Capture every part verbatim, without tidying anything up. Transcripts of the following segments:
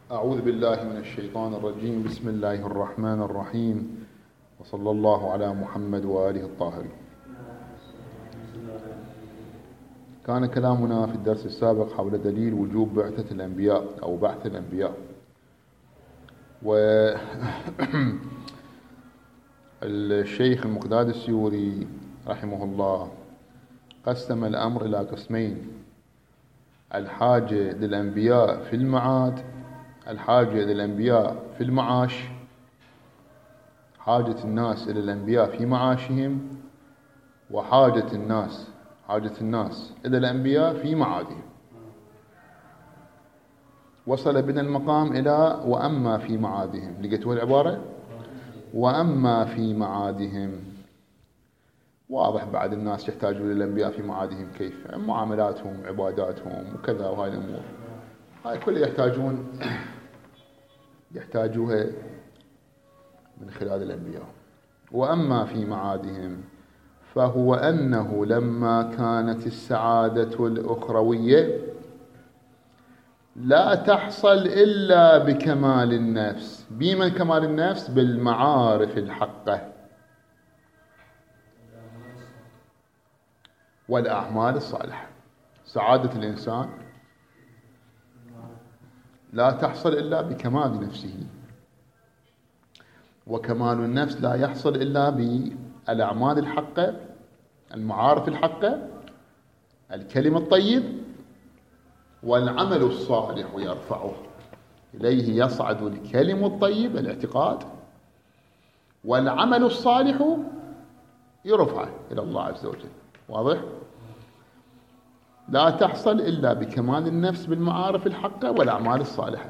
أعوذ بالله من الشيطان الرجيم. بسم الله الرحمن الرحيم، وصلى الله على محمد وآله الطاهرين. كان كلامنا في الدرس السابق حول دليل وجوب بعثة الأنبياء أو بعث الأنبياء، والشيخ المقداد السيوري رحمه الله قسم الأمر إلى قسمين: الحاجة للأنبياء في المعاد، الحاجة للأنبياء في المعاش، حاجة الناس إلى الأنبياء في معاشهم، وحاجة الناس حاجة الناس إلى الأنبياء في معادهم. وصل بنا المقام إلى وأما في معادهم. لقيتوا العبارة؟ وأما في معادهم. واضح بعد الناس يحتاجون للأنبياء في معادهم كيف؟ معاملاتهم، عباداتهم وكذا، وهاي الأمور هاي كلها يحتاجون يحتاجوها من خلال الأنبياء. وأما في معادهم فهو أنه لما كانت السعادة الأخروية لا تحصل إلا بكمال النفس. بمن كمال النفس؟ بالمعارف الحقة والأعمال الصالحة. سعادة الإنسان لا تحصل إلا بكمال نفسه، وكمال النفس لا يحصل إلا بالأعمال الحقة، المعارف الحقة، الكلم الطيب، والعمل الصالح يرفعه إليه. يصعد الكلم الطيب الاعتقاد، والعمل الصالح يرفعه إلى الله عز وجل. واضح؟ لا تحصل إلا بكمال النفس بالمعارف الحقة والأعمال الصالحة.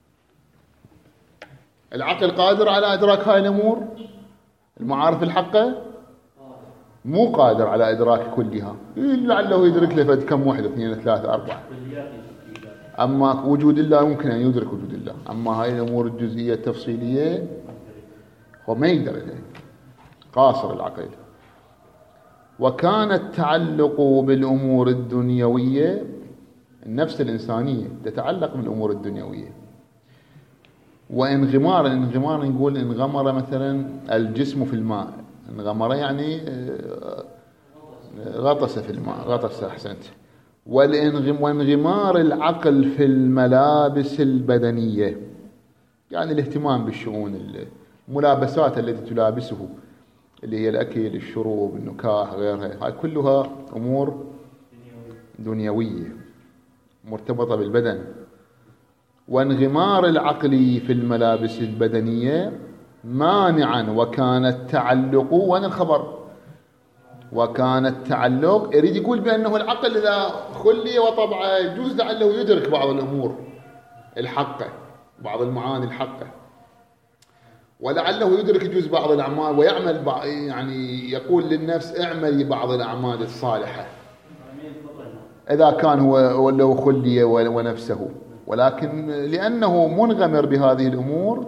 العقل قادر على إدراك هاي الأمور، المعارف الحقة مو قادر على إدراك كلها، لعله يدرك لفد كم واحد، اثنين، ثلاثة، أربعة. أما وجود الله ممكن أن يدرك وجود الله، أما هاي الأمور الجزئية التفصيلية هو ما يقدر إليه، قاصر العقل. وكان التعلق بالأمور الدنيوية، النفس الإنسانية تتعلق بالأمور الدنيوية. وانغمار الانغمار نقول انغمر مثلا الجسم في الماء، انغمر يعني غطس في الماء، غطس أحسنت. وانغمار العقل في الملابس البدنية، يعني الاهتمام بالشؤون، الملابسات التي تلابسه، اللي هي الأكل، الشروب، النكاح، غيرها، هاي كلها أمور دنيوية مرتبطة بالبدن. وانغمار العقل في الملابس البدنية مانعا، وكان التعلق، وين الخبر؟ وكان التعلق يريد يقول بأنه العقل إذا خلي وطبعه يجوز لعله يدرك بعض الأمور الحقة، بعض المعاني الحقة، ولعله يدرك يجوز بعض الأعمال ويعمل بعض، يعني يقول للنفس اعملي بعض الأعمال الصالحة إذا كان هو ولو خلي ونفسه. ولكن لأنه منغمر بهذه الأمور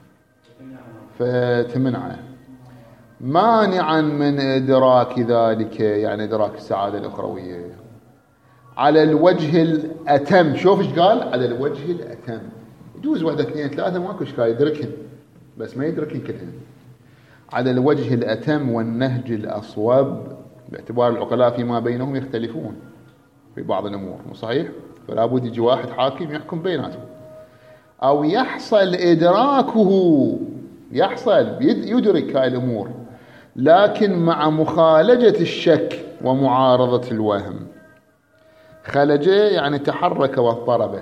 فتمنعه، مانعا من إدراك ذلك، يعني إدراك السعادة الأخروية على الوجه الأتم. شوف ايش قال؟ على الوجه الأتم. يجوز واحدة، اثنين، ثلاثة ماكو إشكال يدركهن، بس ما يدركهن كلهن. على الوجه الأتم والنهج الأصوب، باعتبار العقلاء فيما بينهم يختلفون في بعض الأمور، مو صحيح؟ فلا بد يجي واحد حاكم يحكم بيناتهم، أو يحصل إدراكه، يحصل يدرك هاي الأمور، لكن مع مخالجة الشك ومعارضة الوهم. خلج يعني تحرك واضطرب،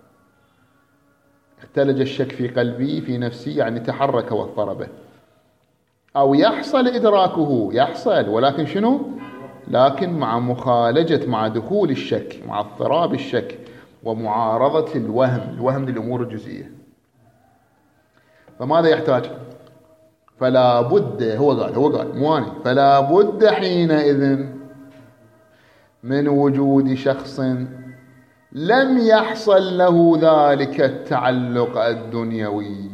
اختلج الشك في قلبي في نفسي، يعني تحرك واضطرب. أو يحصل إدراكه، يحصل ولكن شنو؟ لكن مع مخالجة، مع دخول الشك، مع اضطراب الشك ومعارضة الوهم، الوهم للأمور الجزئية. فماذا يحتاج؟ فلا بد، هو قال هو قال مواني فلا بد حينئذ من وجود شخص لم يحصل له ذلك التعلق الدنيوي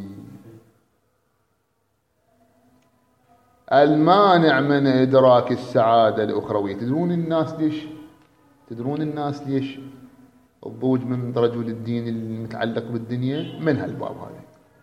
المانع من إدراك السعادة الأخروية. تدرون الناس ليش؟ تدرون الناس ليش الضوج من رجل الدين المتعلق بالدنيا من هالباب هذا،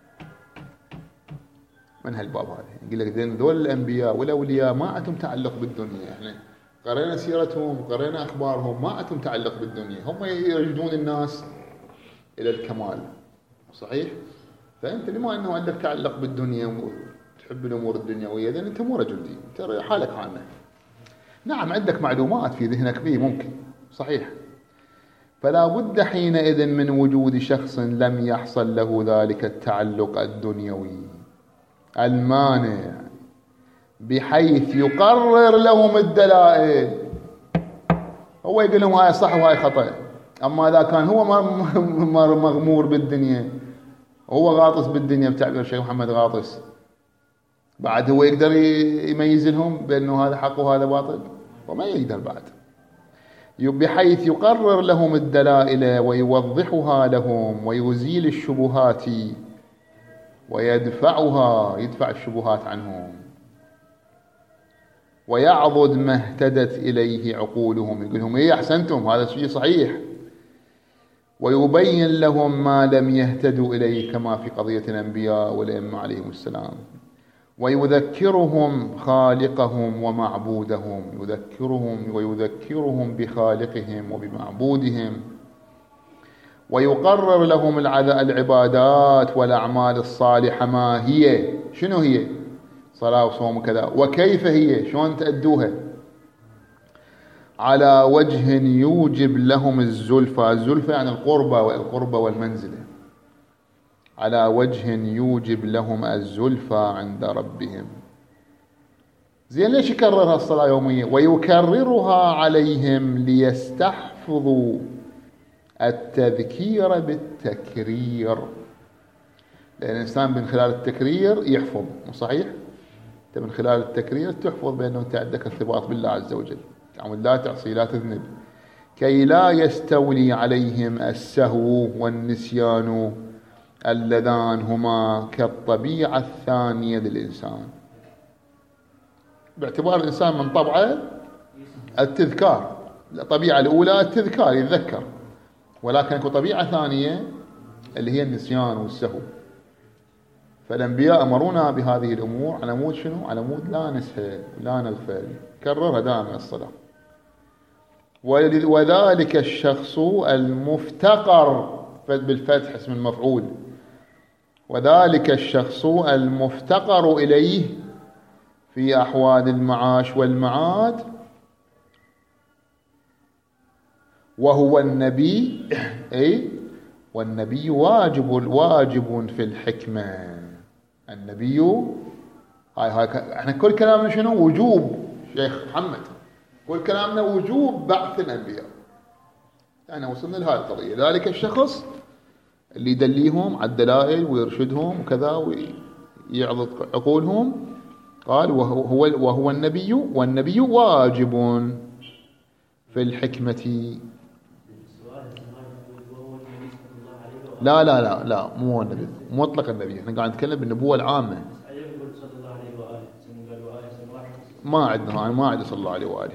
من هالباب هذا. يقول لك ذول الأنبياء والأولياء ما عندهم تعلق بالدنيا، احنا قرينا سيرتهم وقرينا أخبارهم، ما عندهم تعلق بالدنيا، هم يرشدون الناس إلى الكمال. صحيح؟ فأنت لما أنه عندك تعلق بالدنيا وتحب الأمور الدنيوية، إذن أنت مو رجل دين، أنت حالك عامة. نعم عندك معلومات في ذهنك به ممكن، صحيح. فلا بد حينئذ من وجود شخص لم يحصل له ذلك التعلق الدنيوي المانع، بحيث يقرر لهم الدلائل. هو يقول لهم هاي صح وهاي خطأ، أما إذا كان هو مغمور بالدنيا، هو غاطس بالدنيا بتعبير الشيخ محمد غاطس، بعد هو يقدر يميز لهم بأنه هذا حق وهذا باطل؟ وما يقدر بعد. بحيث يقرر لهم الدلائل ويوضحها لهم ويزيل الشبهات ويدفعها، يدفع الشبهات عنهم، ويعضد ما اهتدت إليه عقولهم، يقول لهم إيه أحسنتم هذا الشيء صحيح، ويبين لهم ما لم يهتدوا إليه كما في قضية الأنبياء والأئمة عليهم السلام، ويذكرهم خالقهم ومعبودهم، يذكرهم ويذكرهم بخالقهم وبمعبودهم، ويقرر لهم العبادات والأعمال الصالحة ما هي، شنو هي، صلاة وصوم وكذا، وكيف هي، شلون تأدوها، على وجه يوجب لهم الزلفى، الزلفى يعني القربة والقربة والمنزلة، على وجه يوجب لهم الزلفى عند ربهم. زين ليش يكررها الصلاة يومية؟ ويكررها عليهم ليستحفظوا التذكير بالتكرير، لأن الإنسان من خلال التكرير يحفظ، صحيح؟ أنت من خلال التكرير تحفظ بأنه أنت عندك ارتباط بالله عز وجل، تعمل لا تعصي لا تذنب، كي لا يستولي عليهم السهو والنسيان اللذان هما كالطبيعة الثانية للإنسان. باعتبار الإنسان من طبعه التذكار، الطبيعة الأولى التذكار يتذكر، ولكن اكو طبيعة ثانية اللي هي النسيان والسهو. فالأنبياء أمرونا بهذه الأمور على مود شنو؟ على مود لا نسهى لا نغفل، كررها دائما الصلاة. وذلك الشخص المفتقر بالفتح اسم المفعول، وذلك الشخص المفتقر إليه في أحوال المعاش والمعاد، وهو النبي، أي والنبي واجب واجب في الحكمة. النبي هاي هاي احنا كل كلامنا شنو؟ وجوب شيخ محمد، كل كلامنا وجوب بعث الأنبياء. احنا وصلنا لهذه القضية، ذلك الشخص اللي يدليهم على الدلائل ويرشدهم وكذا ويعضد عقولهم، قال وهو وهو النبي، والنبي واجب في الحكمة. لا لا لا لا مو هو النبي، مطلق النبي، احنا قاعد نتكلم بالنبوة العامة. ما عندنا، ما عندي صلى الله عليه وآله.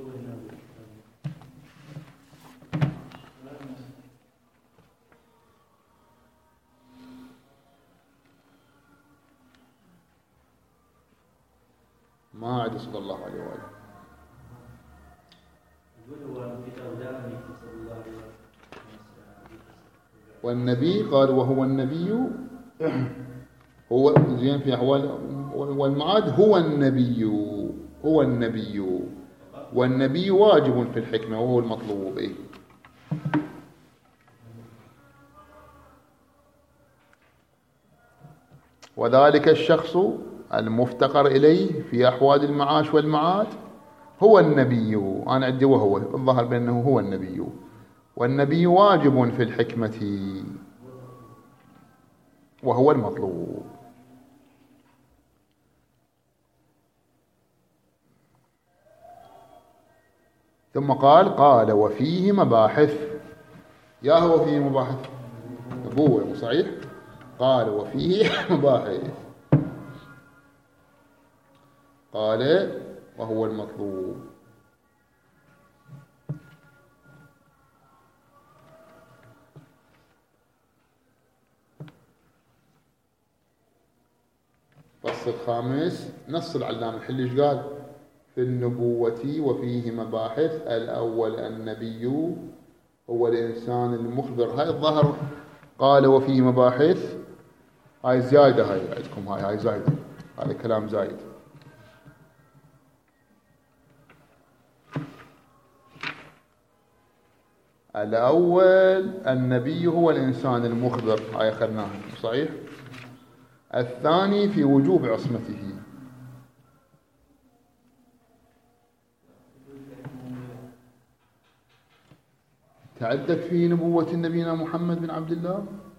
ما عندي صلى الله عليه وآله. والنبي قال وهو النبي، هو زين في أحوال والمعاد، هو النبي، هو النبي، والنبي واجب في الحكمة وهو المطلوب. إيه؟ وذلك الشخص المفتقر إليه في أحوال المعاش والمعاد هو النبي، أنا عندي وهو الظاهر بأنه هو النبي، والنبي واجب في الحكمة وهو المطلوب. ثم قال قال وفيه مباحث، يا هو فيه مباحث نبوة صحيح، قال وفيه مباحث، قال وهو المطلوب. الفصل الخامس نص العلامة الحلي ايش قال؟ في النبوة وفيه مباحث. الأول النبي هو الإنسان المخبر. هاي الظهر قال وفيه مباحث، هاي زيادة، هاي عندكم، هاي هاي زايدة، هذا كلام زايد. الأول النبي هو الإنسان المخبر، هاي أخذناها صحيح. الثاني في وجوب عصمته. تعدت في نبوة نبينا محمد بن عبد الله